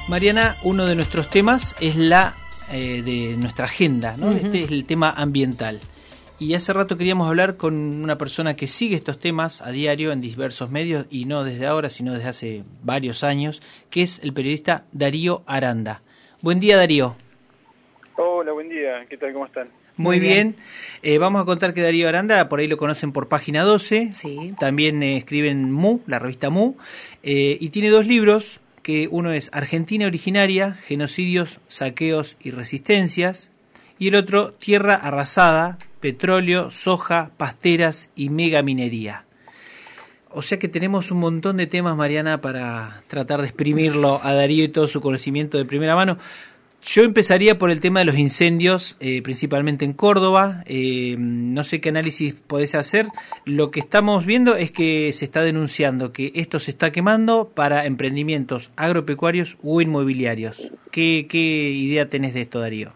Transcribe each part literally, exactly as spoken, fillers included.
Mariana, uno de nuestros temas es la eh, de nuestra agenda, ¿no? Uh-huh. Este es el tema ambiental. Y hace rato queríamos hablar con una persona que sigue estos temas a diario en diversos medios, y no desde ahora, sino desde hace varios años, que es el periodista Darío Aranda. Buen día, Darío. Hola, buen día. ¿Qué tal? ¿Cómo están? Muy, Muy bien. bien. Eh, vamos a contar que Darío Aranda, por ahí lo conocen por Página doce, sí. También eh, escribe en Mu, la revista Mu, eh, y tiene dos libros, que uno es Argentina Originaria, Genocidios, Saqueos y Resistencias, y el otro Tierra Arrasada, Petróleo, Soja, Pasteras y Megaminería. O sea que tenemos un montón de temas, Mariana, para tratar de exprimirlo a Darío y todo su conocimiento de primera mano. Yo empezaría por el tema de los incendios, eh, principalmente en Córdoba. Eh, no sé qué análisis podés hacer. Lo que estamos viendo es que se está denunciando que esto se está quemando para emprendimientos agropecuarios o inmobiliarios. ¿Qué, qué idea tenés de esto, Darío?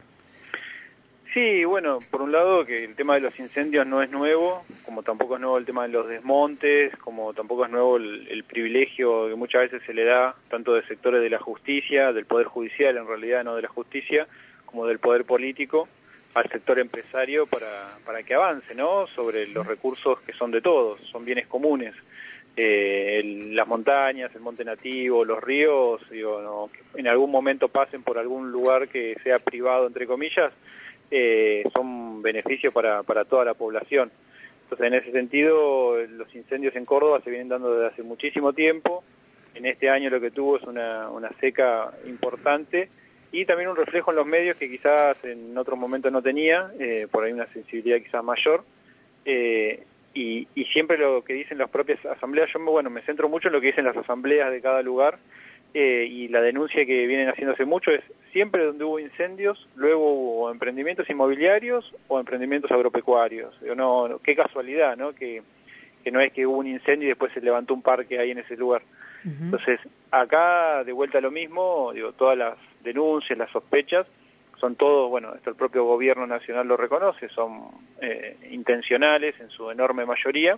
Sí, bueno, por un lado que el tema de los incendios no es nuevo, como tampoco es nuevo el tema de los desmontes, como tampoco es nuevo el, el privilegio que muchas veces se le da tanto de sectores de la justicia, del poder judicial en realidad, no de la justicia, como del poder político, al sector empresario para, para que avance, ¿no? Sobre los recursos que son de todos, son bienes comunes. Eh, el, las montañas, el monte nativo, los ríos, digo, no, que en algún momento pasen por algún lugar que sea privado, entre comillas, Eh, son beneficios para, para toda la población. Entonces, en ese sentido, los incendios en Córdoba se vienen dando desde hace muchísimo tiempo. En este año lo que tuvo es una, una seca importante y también un reflejo en los medios que quizás en otro momento no tenía, eh, por ahí una sensibilidad quizás mayor. Eh, y, y siempre lo que dicen las propias asambleas, yo me, bueno, me centro mucho en lo que dicen las asambleas de cada lugar. Eh, y la denuncia que vienen haciéndose mucho es siempre donde hubo incendios, luego hubo emprendimientos inmobiliarios o emprendimientos agropecuarios. No, no, qué casualidad, ¿no? Que, que no es que hubo un incendio y después se levantó un parque ahí en ese lugar. Uh-huh. Entonces, acá de vuelta a lo mismo, digo, todas las denuncias, las sospechas, son todos, bueno, esto el propio gobierno nacional lo reconoce, son eh, intencionales en su enorme mayoría.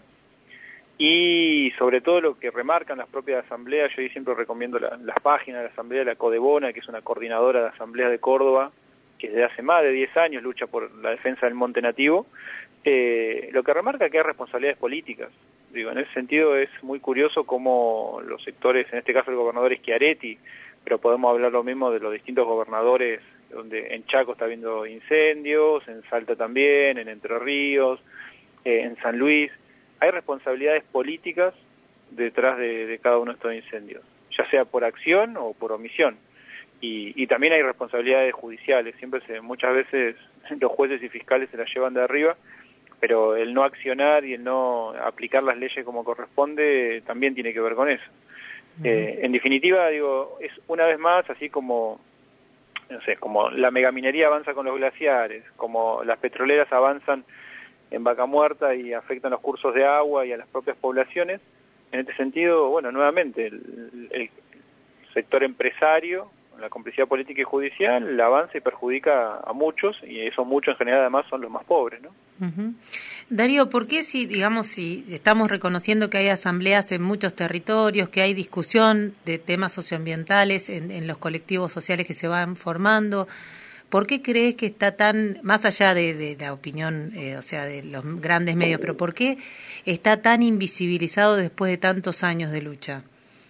Y sobre todo lo que remarcan las propias asambleas, yo ahí siempre recomiendo la, las páginas de la asamblea de la Codebona, que es una coordinadora de asambleas de Córdoba, que desde hace más de diez años lucha por la defensa del monte nativo, eh, lo que remarca es que hay responsabilidades políticas. Digo, en ese sentido es muy curioso cómo los sectores, en este caso el gobernador Schiaretti, pero podemos hablar lo mismo de los distintos gobernadores, donde en Chaco está habiendo incendios, en Salta también, en Entre Ríos, eh, en San Luis. Hay responsabilidades políticas detrás de, de cada uno de estos incendios, ya sea por acción o por omisión. Y, y también hay responsabilidades judiciales. Siempre se, muchas veces los jueces y fiscales se las llevan de arriba, pero el no accionar y el no aplicar las leyes como corresponde también tiene que ver con eso. Uh-huh. Eh, en definitiva, digo, es una vez más así como, no sé, como la megaminería avanza con los glaciares, como las petroleras avanzan en Vaca Muerta y afectan los cursos de agua y a las propias poblaciones. En este sentido, bueno, nuevamente, el, el sector empresario, la complicidad política y judicial, avanza y perjudica a muchos, y esos muchos en general además son los más pobres, ¿no? Uh-huh. Darío, ¿por qué si, digamos, si estamos reconociendo que hay asambleas en muchos territorios, que hay discusión de temas socioambientales en, en los colectivos sociales que se van formando, ¿por qué crees que está tan, más allá de, de la opinión, eh, o sea, de los grandes medios, pero por qué está tan invisibilizado después de tantos años de lucha?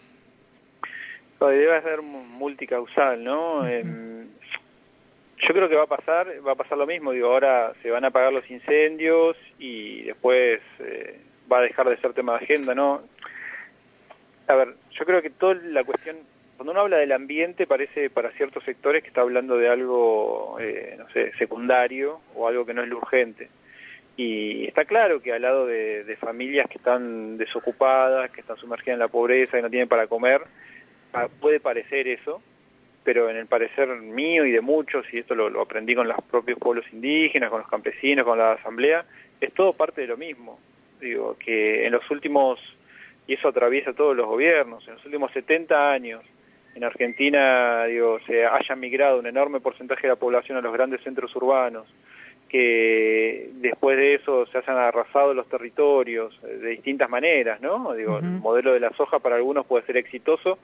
Debe ser multicausal, ¿no? Uh-huh. Eh, yo creo que va a pasar, va a pasar lo mismo. Digo, ahora se van a apagar los incendios y después eh, va a dejar de ser tema de agenda, ¿no? A ver, yo creo que toda la cuestión, cuando uno habla del ambiente, parece para ciertos sectores que está hablando de algo, eh, no sé, secundario o algo que no es lo urgente. Y está claro que al lado de, de familias que están desocupadas, que están sumergidas en la pobreza, que no tienen para comer, puede parecer eso, pero en el parecer mío y de muchos, y esto lo, lo aprendí con los propios pueblos indígenas, con los campesinos, con la asamblea, es todo parte de lo mismo. Digo, que en los últimos, y eso atraviesa todos los gobiernos, en los últimos setenta años, en Argentina, digo, se haya migrado un enorme porcentaje de la población a los grandes centros urbanos, que después de eso se hayan arrasado los territorios de distintas maneras, ¿no? Digo, uh-huh. El modelo de la soja para algunos puede ser exitoso,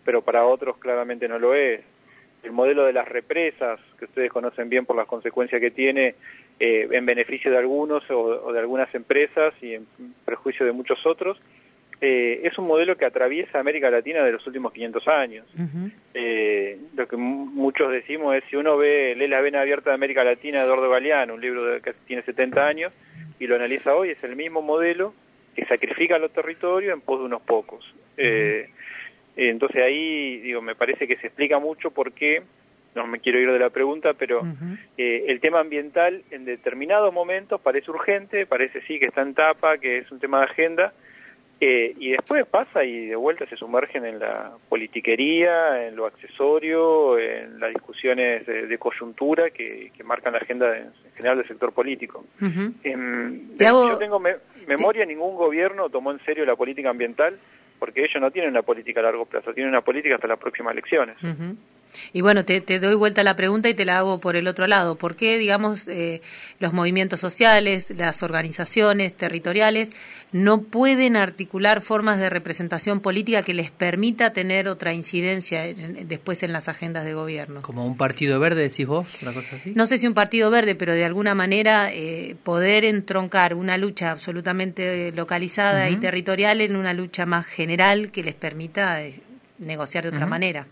pero para otros claramente no lo es. El modelo de las represas, que ustedes conocen bien por las consecuencias que tiene eh, en beneficio de algunos o, o de algunas empresas y en perjuicio de muchos otros, eh, es un modelo que atraviesa América Latina de los últimos quinientos años. Uh-huh. Eh, lo que m- muchos decimos es, si uno ve, lee La Vena Abierta de América Latina de Eduardo Galeano, un libro de, que tiene setenta años, y lo analiza hoy, es el mismo modelo que sacrifica los territorios en pos de unos pocos. Eh, Entonces ahí, digo, me parece que se explica mucho por qué, no me quiero ir de la pregunta, pero uh-huh. eh, el tema ambiental en determinados momentos parece urgente, parece sí que está en tapa, que es un tema de agenda, eh, y después pasa y de vuelta se sumergen en la politiquería, en lo accesorio, en las discusiones de, de coyuntura que, que marcan la agenda en general del sector político. Uh-huh. Eh, hago... Yo tengo me- memoria, ningún gobierno tomó en serio la política ambiental, porque ellos no tienen una política a largo plazo, tienen una política hasta las próximas elecciones. Uh-huh. Y bueno, te, te doy vuelta a la pregunta y te la hago por el otro lado. ¿Por qué, digamos, eh, los movimientos sociales, las organizaciones territoriales no pueden articular formas de representación política que les permita tener otra incidencia en, después en las agendas de gobierno? ¿Como un partido verde, decís vos? ¿Una cosa así? No sé si un partido verde, pero de alguna manera eh, poder entroncar una lucha absolutamente localizada uh-huh. y territorial en una lucha más general que les permita eh, negociar de otra uh-huh. manera.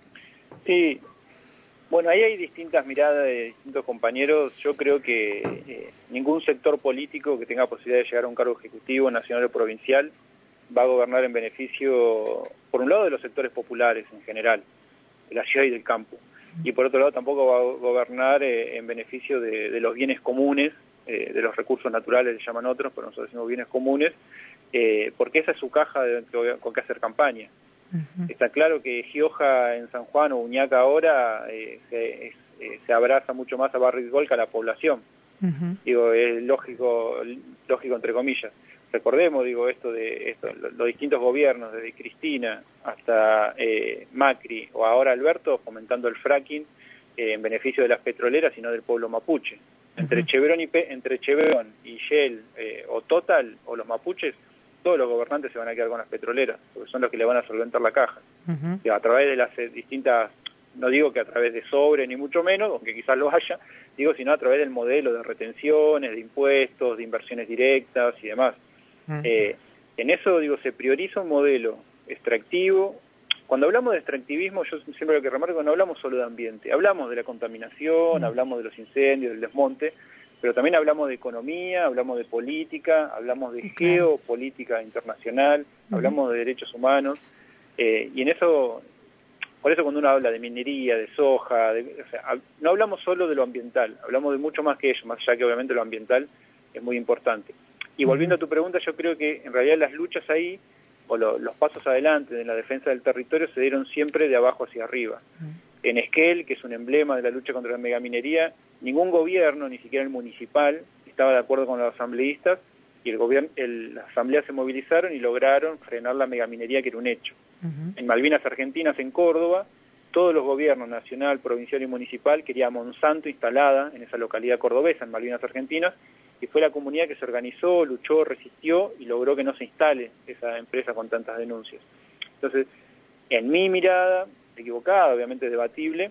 Sí, bueno, ahí hay distintas miradas de distintos compañeros. Yo creo que eh, ningún sector político que tenga posibilidad de llegar a un cargo ejecutivo, nacional o provincial, va a gobernar en beneficio, por un lado, de los sectores populares en general, de la ciudad y del campo, y por otro lado tampoco va a gobernar eh, en beneficio de, de los bienes comunes, eh, de los recursos naturales, le llaman otros, pero nosotros decimos bienes comunes, eh, porque esa es su caja de, con que hacer campaña. Uh-huh. Está claro que Gioja en San Juan o Uñaca ahora eh, se, es, eh, se abraza mucho más a Barrio Gol que a la población. Uh-huh. Digo, es lógico, lógico entre comillas. Recordemos, digo, esto de esto, los, los distintos gobiernos, desde Cristina hasta eh, Macri o ahora Alberto, fomentando el fracking eh, en beneficio de las petroleras y no del pueblo mapuche. Uh-huh. Entre Chevron y Pe- entre Chevron y Shell eh, o Total o los mapuches, todos los gobernantes se van a quedar con las petroleras, porque son los que le van a solventar la caja. Uh-huh. Y a través de las distintas, no digo que a través de sobre ni mucho menos, aunque quizás lo haya, digo sino a través del modelo de retenciones, de impuestos, de inversiones directas y demás. Uh-huh. Eh, en eso, digo, se prioriza un modelo extractivo. Cuando hablamos de extractivismo, yo siempre lo que remarco, no hablamos solo de ambiente, hablamos de la contaminación, uh-huh. hablamos de los incendios, del desmonte, pero también hablamos de economía, hablamos de política, hablamos de claro. geopolítica internacional, uh-huh. hablamos de derechos humanos, eh, y en eso, por eso cuando uno habla de minería, de soja, de, o sea, no hablamos solo de lo ambiental, hablamos de mucho más que ello, más allá que obviamente lo ambiental es muy importante. Y volviendo uh-huh. a tu pregunta, yo creo que en realidad las luchas ahí, o lo, los pasos adelante en la defensa del territorio se dieron siempre de abajo hacia arriba. Uh-huh. En Esquel, que es un emblema de la lucha contra la megaminería, ningún gobierno, ni siquiera el municipal, estaba de acuerdo con los asambleístas y el gobierno, el, las asambleas se movilizaron y lograron frenar la megaminería, que era un hecho. Uh-huh. En Malvinas Argentinas, en Córdoba, todos los gobiernos nacional, provincial y municipal querían Monsanto instalada en esa localidad cordobesa, en Malvinas Argentinas, y fue la comunidad que se organizó, luchó, resistió y logró que no se instale esa empresa con tantas denuncias. Entonces, en mi mirada, equivocada, obviamente debatible,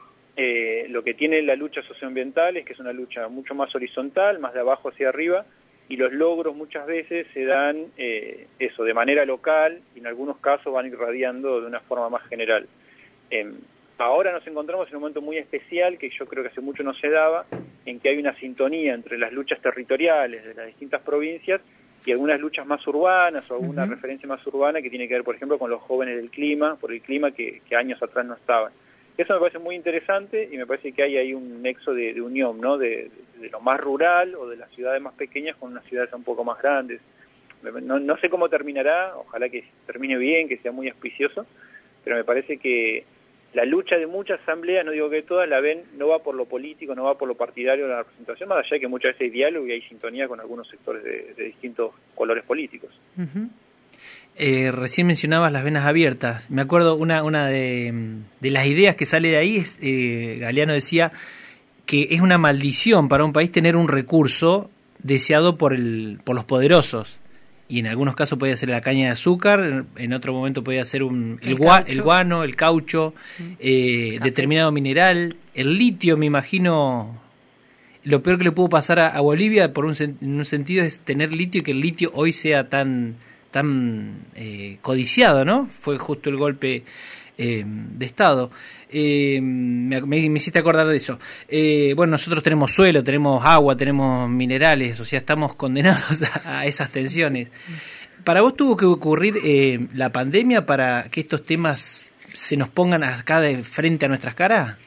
eh, lo que tiene la lucha socioambiental es que es una lucha mucho más horizontal, más de abajo hacia arriba, y los logros muchas veces se dan eh, eso de manera local y en algunos casos van irradiando de una forma más general. Eh, ahora nos encontramos en un momento muy especial que yo creo que hace mucho no se daba, en que hay una sintonía entre las luchas territoriales de las distintas provincias y algunas luchas más urbanas o alguna uh-huh. referencia más urbana que tiene que ver, por ejemplo, con los jóvenes del clima, por el clima que, que años atrás no estaban. Eso me parece muy interesante y me parece que hay ahí un nexo de, de unión, ¿no? De, de, de lo más rural o de las ciudades más pequeñas con unas ciudades un poco más grandes. No, no sé cómo terminará, ojalá que termine bien, que sea muy auspicioso, pero me parece que la lucha de muchas asambleas, no digo que todas, la ven, no va por lo político, no va por lo partidario de la representación, más allá de que muchas veces hay diálogo y hay sintonía con algunos sectores de, de distintos colores políticos. Uh-huh. Eh, recién mencionabas las venas abiertas. Me acuerdo una una de, de las ideas que sale de ahí, es, eh, Galeano decía que es una maldición para un país tener un recurso deseado por el por los poderosos. y en algunos casos podía ser la caña de azúcar, en otro momento podía ser un, el, el, gua, el guano, el caucho, eh, determinado mineral, el litio, me imagino. Lo peor que le pudo pasar a, a Bolivia, por un, en un sentido, es tener litio y que el litio hoy sea tan tan eh, codiciado, ¿no? Fue justo el golpe eh, de Estado. Eh, me, me, me hiciste acordar de eso. Eh, bueno, nosotros tenemos suelo, tenemos agua, tenemos minerales, o sea, estamos condenados a, a esas tensiones. ¿Para vos tuvo que ocurrir eh, la pandemia para que estos temas se nos pongan acá de frente a nuestras caras?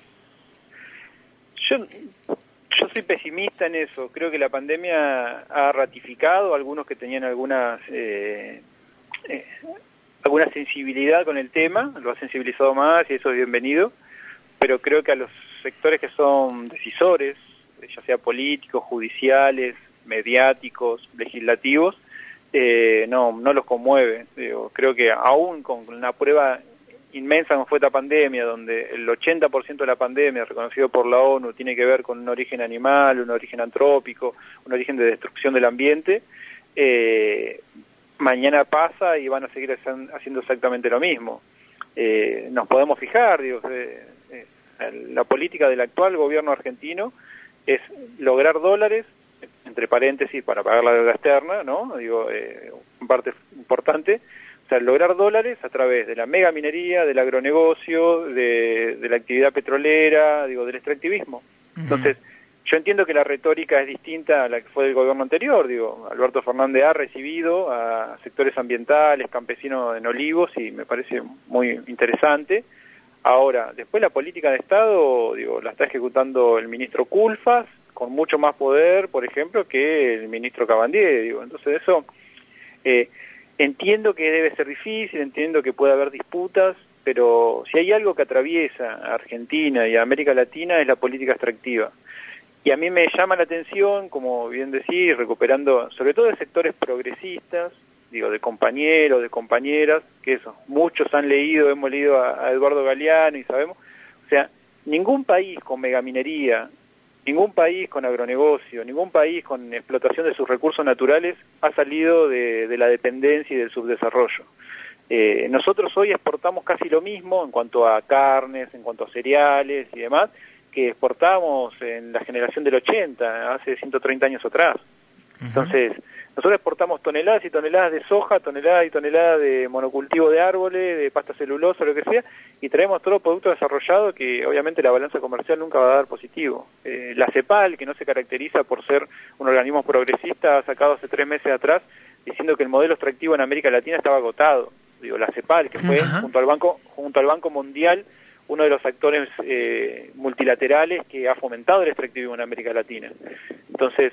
Yo... Yo soy pesimista en eso. Creo que la pandemia ha ratificado a algunos que tenían algunas eh, eh, alguna sensibilidad con el tema, lo ha sensibilizado más y eso es bienvenido, pero creo que a los sectores que son decisores, ya sea políticos, judiciales, mediáticos, legislativos, eh, no no los conmueve. Digo, creo que aún con una prueba inmensa como fue esta pandemia, donde el ochenta por ciento de la pandemia, reconocido por la ONU, tiene que ver con un origen animal, un origen antrópico, un origen de destrucción del ambiente, eh, mañana pasa y van a seguir haciendo exactamente lo mismo. Eh, nos podemos fijar, digo, eh, eh, la política del actual gobierno argentino es lograr dólares, entre paréntesis, para pagar la deuda externa, ¿no? Digo, eh, parte importante. O sea, lograr dólares a través de la mega minería, del agronegocio, de, de la actividad petrolera, digo, del extractivismo. Uh-huh. Entonces, yo entiendo que la retórica es distinta a la que fue del gobierno anterior. Digo, Alberto Fernández ha recibido a sectores ambientales, campesinos en Olivos, y me parece muy interesante. Ahora, después la política de Estado, digo, la está ejecutando el ministro Culfas, con mucho más poder, por ejemplo, que el ministro Cabandier. Digo, entonces eso... Eh, Entiendo que debe ser difícil, entiendo que puede haber disputas, pero si hay algo que atraviesa a Argentina y a América Latina es la política extractiva. Y a mí me llama la atención, como bien decís, recuperando, sobre todo de sectores progresistas, digo, de compañeros, de compañeras, que eso, muchos han leído, hemos leído a, a Eduardo Galeano y sabemos, o sea, ningún país con megaminería, ningún país con agronegocio, ningún país con explotación de sus recursos naturales ha salido de, de la dependencia y del subdesarrollo. Eh, nosotros hoy exportamos casi lo mismo en cuanto a carnes, en cuanto a cereales y demás, que exportamos en la generación del ochenta, hace ciento treinta años atrás. Uh-huh. Entonces, nosotros exportamos toneladas y toneladas de soja, toneladas y toneladas de monocultivo de árboles, de pasta celulosa, lo que sea, y traemos todo producto desarrollado que obviamente la balanza comercial nunca va a dar positivo. Eh, la CEPAL, que no se caracteriza por ser un organismo progresista, ha sacado hace tres meses atrás diciendo que el modelo extractivo en América Latina estaba agotado. Digo, la CEPAL, que fue uh-huh. junto al Banco junto al Banco Mundial uno de los actores eh, multilaterales que ha fomentado el extractivismo en América Latina. Entonces,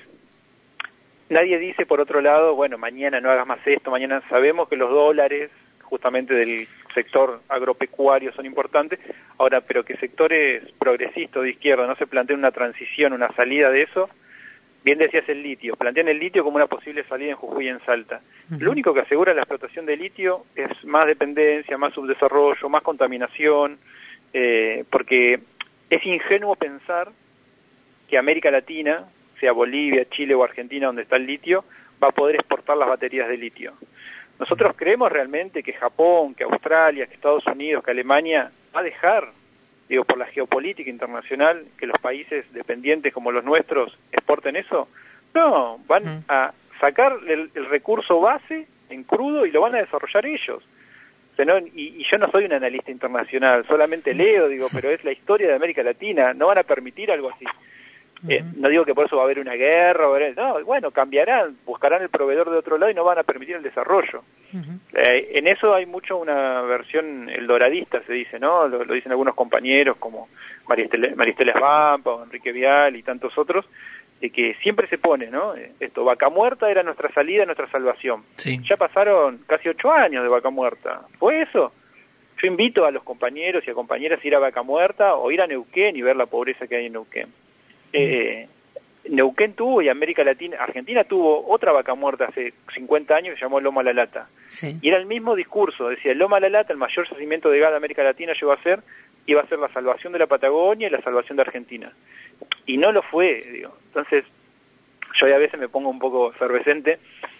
nadie dice, por otro lado, bueno, mañana no hagas más esto, mañana sabemos que los dólares, justamente del sector agropecuario, son importantes, ahora, pero que sectores progresistas de izquierda no se planteen una transición, una salida de eso, bien decías el litio, plantean el litio como una posible salida en Jujuy y en Salta. Uh-huh. Lo único que asegura la explotación de litio es más dependencia, más subdesarrollo, más contaminación, eh, porque es ingenuo pensar que América Latina, sea Bolivia, Chile o Argentina, donde está el litio, va a poder exportar las baterías de litio. Nosotros creemos realmente que Japón, que Australia, que Estados Unidos, que Alemania va a dejar, digo, por la geopolítica internacional, que los países dependientes como los nuestros exporten eso. No, van mm. a sacar el, el recurso base en crudo y lo van a desarrollar ellos. O sea, no, y, y yo no soy un analista internacional, solamente leo, digo, pero es la historia de América Latina, no van a permitir algo así. Eh, no digo que por eso va a haber una guerra, va a haber, no, bueno, cambiarán, buscarán el proveedor de otro lado y no van a permitir el desarrollo. Uh-huh. Eh, en eso hay mucho una versión eldoradista, se dice, ¿no? Lo, lo dicen algunos compañeros como Maristela, Maristela Svampa o Enrique Vial y tantos otros, de que siempre se pone, ¿no? Esto, Vaca Muerta era nuestra salida, nuestra salvación. Sí. Ya pasaron casi ocho años de Vaca Muerta. ¿Fue eso? Yo invito a los compañeros y a compañeras a ir a Vaca Muerta o ir a Neuquén y ver la pobreza que hay en Neuquén. Eh, Neuquén tuvo y América Latina, Argentina tuvo otra vaca muerta hace cincuenta años que se llamó Loma La Lata. Sí. Y era el mismo discurso, decía, Loma La Lata, el mayor yacimiento de gas de América Latina, llegó a ser, iba a ser la salvación de la Patagonia y la salvación de Argentina. Y no lo fue, digo. Entonces, yo a veces me pongo un poco efervescente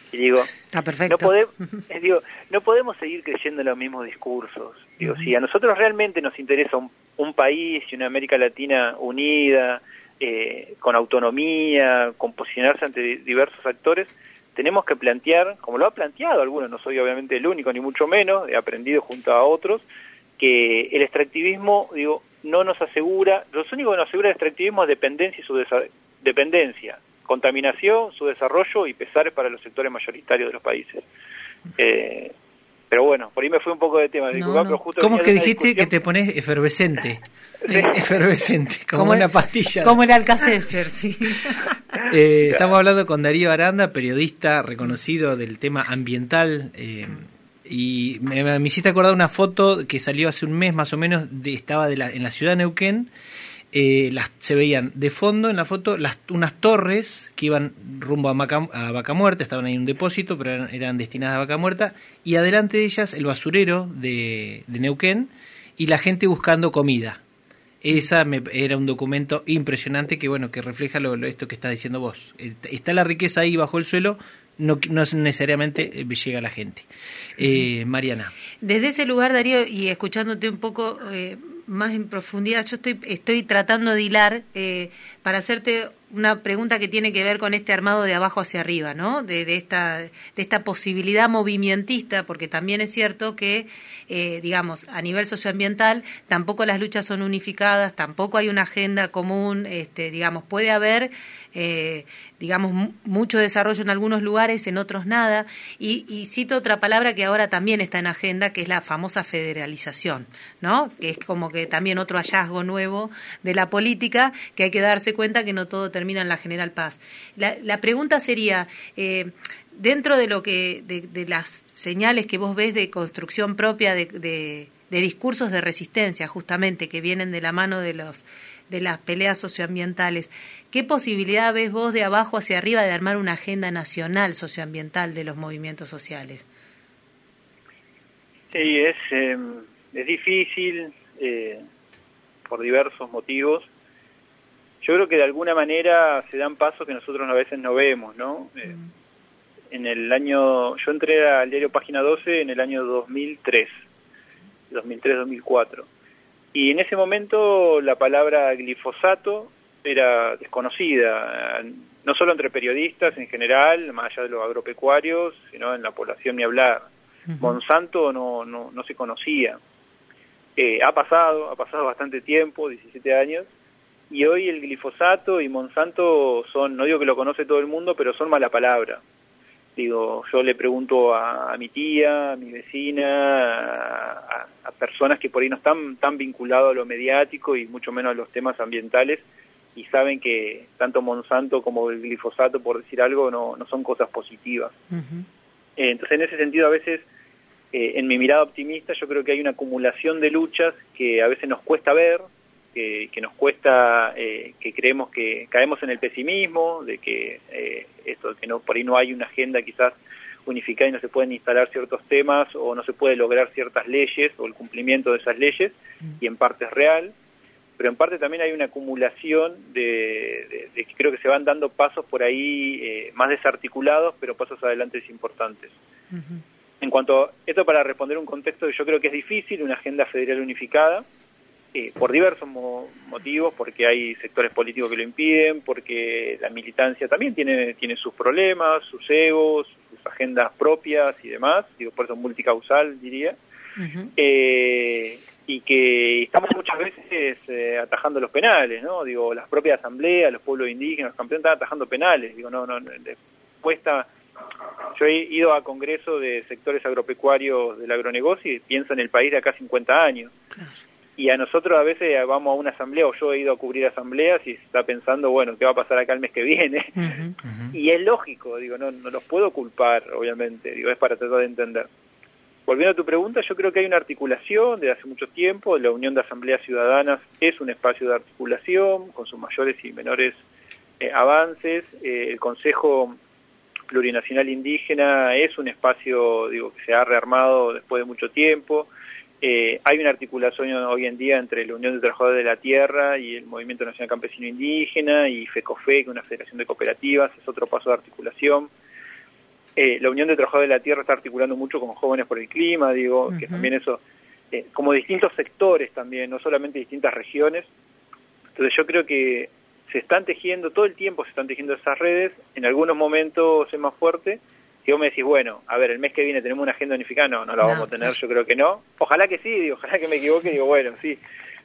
Y digo, está perfecto. No, pode, digo, no podemos seguir creyendo en los mismos discursos. Digo, uh-huh. Si a nosotros realmente nos interesa un, un país y una América Latina unida, eh, con autonomía, con posicionarse ante diversos actores, tenemos que plantear, como lo ha planteado algunos, no soy obviamente el único, ni mucho menos, he aprendido junto a otros, que el extractivismo, digo, no nos asegura, lo único que nos asegura el extractivismo es dependencia y su desa- dependencia, contaminación, su desarrollo y pesares para los sectores mayoritarios de los países. Eh, pero bueno, por ahí me fue un poco de tema. No, Disculpa, no. pero justo ¿Cómo es que dijiste discusión? que te pones efervescente? Sí. Eh, efervescente, como, como una el, pastilla. Como el Alka-Seltzer, sí. Eh, estamos hablando con Darío Aranda, periodista reconocido del tema ambiental. Eh, y me, me hiciste acordar una foto que salió hace un mes más o menos, de, estaba de la, en la ciudad de Neuquén. Eh, las, se veían de fondo en la foto las, unas torres que iban rumbo a, Maca, a Vaca Muerta, estaban ahí en un depósito, pero eran, eran destinadas a Vaca Muerta, y adelante de ellas el basurero de, de Neuquén y la gente buscando comida. Esa me, era un documento impresionante que bueno que refleja lo, lo, esto que estás diciendo vos. Está la riqueza ahí bajo el suelo, no, no necesariamente llega a la gente. Eh, Mariana. Desde ese lugar, Darío, y escuchándote un poco eh, más en profundidad, yo estoy, estoy tratando de hilar eh, para hacerte una pregunta que tiene que ver con este armado de abajo hacia arriba, ¿no? De, de esta de esta posibilidad movimentista, porque también es cierto que, eh, digamos, a nivel socioambiental, tampoco las luchas son unificadas, tampoco hay una agenda común, este, digamos, puede haber, eh, digamos, m- mucho desarrollo en algunos lugares, en otros nada, y, y cito otra palabra que ahora también está en agenda, que es la famosa federalización, ¿no? Que es como que también otro hallazgo nuevo de la política, que hay que darse cuenta que no todo termina en la General Paz. La, la pregunta sería, eh, dentro de lo que de, de las señales que vos ves de construcción propia de, de, de discursos de resistencia, justamente, que vienen de la mano de los de las peleas socioambientales, ¿qué posibilidad ves vos de abajo hacia arriba de armar una agenda nacional socioambiental de los movimientos sociales? Sí, es, eh, es difícil eh, por diversos motivos. Yo creo que de alguna manera se dan pasos que nosotros a veces no vemos, ¿no? Eh, mm. En el año, yo entré al diario Página doce en el año dos mil tres, dos mil tres dos mil cuatro, y en ese momento la palabra glifosato era desconocida, no solo entre periodistas en general, más allá de los agropecuarios, sino en la población ni hablar. Uh-huh. Monsanto no, no, no se conocía. Eh, ha pasado, ha pasado bastante tiempo, diecisiete años, y hoy el glifosato y Monsanto son, no digo que lo conoce todo el mundo, pero son mala palabra. Digo, yo le pregunto a, a mi tía, a mi vecina, a, a personas que por ahí no están tan vinculados a lo mediático y mucho menos a los temas ambientales, y saben que tanto Monsanto como el glifosato, por decir algo, no, no son cosas positivas. Uh-huh. Eh, entonces, en ese sentido, a veces, eh, en mi mirada optimista, yo creo que hay una acumulación de luchas que a veces nos cuesta ver, que, que nos cuesta, eh, que creemos que caemos en el pesimismo, de que eh, esto, que no por ahí no hay una agenda quizás unificada y no se pueden instalar ciertos temas o no se puede lograr ciertas leyes o el cumplimiento de esas leyes, y en parte es real, pero en parte también hay una acumulación de, de, de que creo que se van dando pasos por ahí eh, más desarticulados, pero pasos adelante importantes. Uh-huh. En cuanto a esto, para responder un contexto que yo creo que es difícil, una agenda federal unificada, eh, por diversos mo- motivos, porque hay sectores políticos que lo impiden, porque la militancia también tiene, tiene sus problemas, sus egos, sus agendas propias y demás, digo, por eso es multicausal, diría. Uh-huh. Eh, y que estamos muchas veces eh, atajando los penales, ¿no? Digo, las propias asambleas, los pueblos indígenas, los campeones están atajando penales. Digo, no, no, cuesta. Yo he ido a congresos de sectores agropecuarios del agronegocio y pienso en el país de acá cincuenta años. Claro. Y a nosotros a veces vamos a una asamblea, o yo he ido a cubrir asambleas y se está pensando, bueno, ¿qué va a pasar acá el mes que viene? Uh-huh. Uh-huh. Y es lógico, digo, no, no los puedo culpar, obviamente, digo, es para tratar de entender. Volviendo a tu pregunta, yo creo que hay una articulación desde hace mucho tiempo. La Unión de Asambleas Ciudadanas es un espacio de articulación con sus mayores y menores eh, avances. Eh, el Consejo Plurinacional Indígena es un espacio, digo, que se ha rearmado después de mucho tiempo. Eh, hay una articulación hoy en día entre la Unión de Trabajadores de la Tierra y el Movimiento Nacional Campesino Indígena y FECOFE, que es una federación de cooperativas, es otro paso de articulación. Eh, la Unión de Trabajadores de la Tierra está articulando mucho con Jóvenes por el Clima, digo, uh-huh. que también eso, eh, como distintos sectores también, no solamente distintas regiones. Entonces yo creo que se están tejiendo, todo el tiempo se están tejiendo esas redes, en algunos momentos es más fuerte. Si vos me decís, bueno, a ver, el mes que viene tenemos una agenda unificada, no, no la no, vamos a tener, yo creo que no. Ojalá que sí, digo, ojalá que me equivoque, digo, bueno, sí.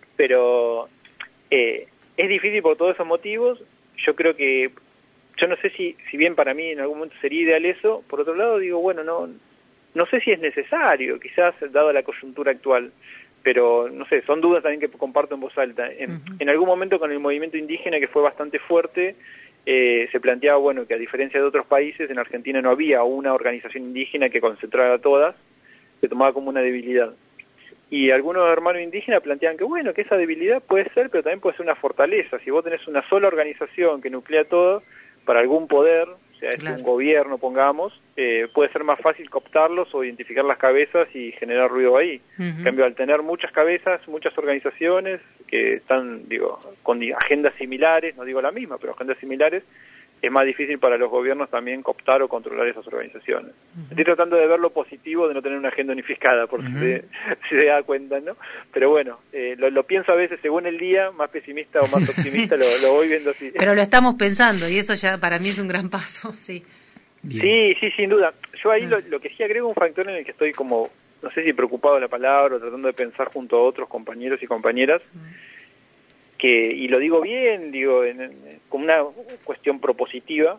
Pero eh, es difícil por todos esos motivos. Yo creo que, yo no sé si si bien para mí en algún momento sería ideal eso, por otro lado digo, bueno, no no sé si es necesario, quizás dado la coyuntura actual, pero no sé, son dudas también que comparto en voz alta. En, uh-huh. en algún momento con el movimiento indígena, que fue bastante fuerte, eh, se planteaba, bueno, que a diferencia de otros países, en Argentina no había una organización indígena que concentrara a todas, se tomaba como una debilidad. Y algunos hermanos indígenas planteaban que, bueno, que esa debilidad puede ser, pero también puede ser una fortaleza. Si vos tenés una sola organización que nuclea todo, para algún poder, o sea, claro. es un gobierno, pongamos, eh, puede ser más fácil cooptarlos o identificar las cabezas y generar ruido ahí. Uh-huh. En cambio, al tener muchas cabezas, muchas organizaciones que están, digo, con agendas similares, no digo la misma, pero agendas similares, es más difícil para los gobiernos también cooptar o controlar esas organizaciones. Uh-huh. Estoy tratando de ver lo positivo de no tener una agenda unificada, por uh-huh. si, se, si se da cuenta, ¿no? Pero bueno, eh, lo, lo pienso a veces según el día, más pesimista o más optimista, lo, lo voy viendo así. Pero lo estamos pensando, y eso ya para mí es un gran paso, sí. Bien. Sí, sí, sin duda. Yo ahí uh-huh. lo, lo que sí agrego un factor en el que estoy como, no sé si preocupado de la palabra, o tratando de pensar junto a otros compañeros y compañeras, uh-huh. que, y lo digo bien, digo, en, en, como una cuestión propositiva,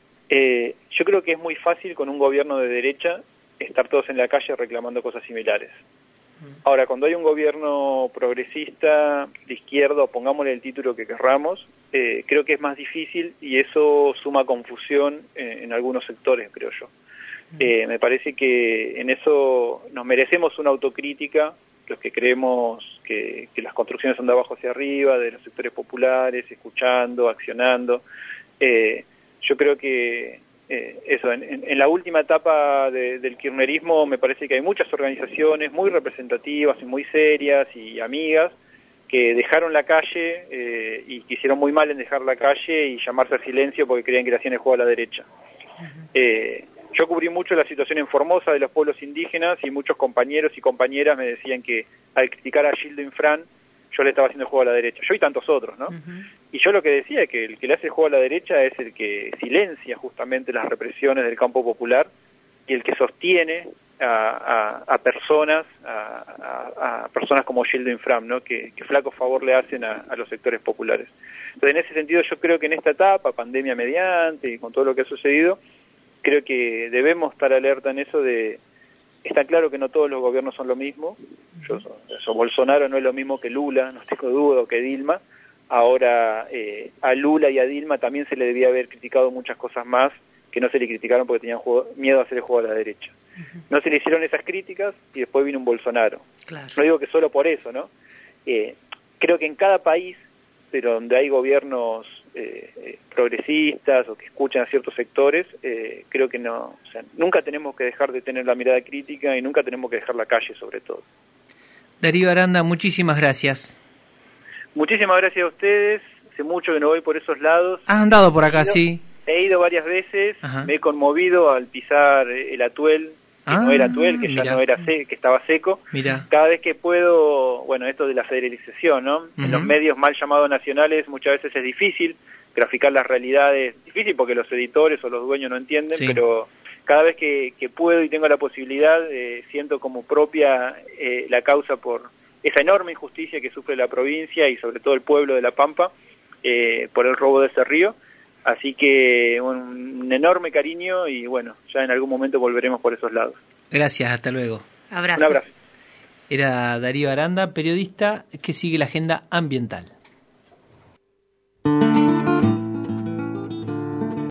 eh, yo creo que es muy fácil con un gobierno de derecha estar todos en la calle reclamando cosas similares. Ahora, cuando hay un gobierno progresista, de izquierda, pongámosle el título que querramos, eh, creo que es más difícil y eso suma confusión en, en algunos sectores, creo yo. Eh, me parece que en eso nos merecemos una autocrítica, los que creemos que, que las construcciones son de abajo hacia arriba, de los sectores populares, escuchando, accionando. Eh, yo creo que eh, eso, en, en la última etapa de, del kirchnerismo me parece que hay muchas organizaciones muy representativas y muy serias y amigas que dejaron la calle eh, y que hicieron muy mal en dejar la calle y llamarse al silencio porque creían que le hacían el juego a la derecha. Uh-huh. Eh, Yo cubrí mucho la situación en Formosa de los pueblos indígenas y muchos compañeros y compañeras me decían que al criticar a Gildo Infran yo le estaba haciendo el juego a la derecha. Yo y tantos otros, ¿no? Uh-huh. Y yo lo que decía es que el que le hace el juego a la derecha es el que silencia justamente las represiones del campo popular y el que sostiene a, a, a personas, a, a, a personas como Gildo Infran, ¿no? Que, que flaco favor le hacen a, a los sectores populares. Entonces, en ese sentido, yo creo que en esta etapa, pandemia mediante y con todo lo que ha sucedido, creo que debemos estar alerta en eso de, está claro que no todos los gobiernos son lo mismo, yo, eso, Bolsonaro no es lo mismo que Lula, no tengo duda, o que Dilma, ahora eh, a Lula y a Dilma también se le debía haber criticado muchas cosas más que no se le criticaron porque tenían juego, miedo a hacer el juego a la derecha. Uh-huh. No se le hicieron esas críticas y después vino un Bolsonaro. Claro. No digo que solo por eso, ¿no? Eh, creo que en cada país, pero donde hay gobiernos Eh, eh, progresistas o que escuchan a ciertos sectores, eh, creo que no, o sea, nunca tenemos que dejar de tener la mirada crítica y nunca tenemos que dejar la calle sobre todo. Darío Aranda, muchísimas gracias. Muchísimas gracias a ustedes, hace mucho que no voy por esos lados. ¿Has andado por acá, he ido, sí? He ido varias veces, Ajá. me he conmovido al pisar el Atuel, que ah, no era Atuel, que mirá. ya no era se- que estaba seco. Mirá. Cada vez que puedo, bueno, esto de la federalización, ¿no? Uh-huh. En los medios mal llamados nacionales muchas veces es difícil graficar las realidades, difícil porque los editores o los dueños no entienden, sí. pero cada vez que, que puedo y tengo la posibilidad, eh, siento como propia eh, la causa por esa enorme injusticia que sufre la provincia y sobre todo el pueblo de La Pampa eh, por el robo de ese río. Así que un, un enorme cariño y bueno, ya en algún momento volveremos por esos lados. Gracias, hasta luego. Abrazo. Un abrazo. Era Darío Aranda, periodista que sigue la agenda ambiental.